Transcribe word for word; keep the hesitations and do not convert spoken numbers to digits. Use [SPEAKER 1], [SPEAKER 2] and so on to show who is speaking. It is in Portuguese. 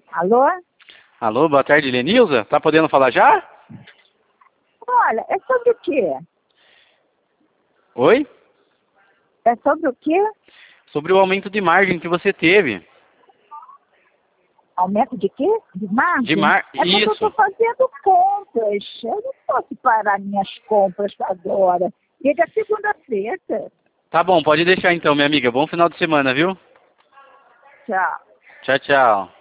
[SPEAKER 1] Alô?
[SPEAKER 2] Alô, boa tarde, Lenilza. Tá podendo falar já?
[SPEAKER 1] Olha, é sobre o quê?
[SPEAKER 2] Oi?
[SPEAKER 1] É sobre o quê?
[SPEAKER 2] Sobre o aumento de margem que você teve.
[SPEAKER 1] Aumento de quê? De margem?
[SPEAKER 2] De mar...
[SPEAKER 1] É porque eu estou
[SPEAKER 2] Isso.
[SPEAKER 1] fazendo compras. Eu não posso parar minhas compras agora. Chega segunda-feira.
[SPEAKER 2] Tá bom, pode deixar então, minha amiga. Bom final de semana, viu?
[SPEAKER 1] Tchau.
[SPEAKER 2] Tchau, tchau.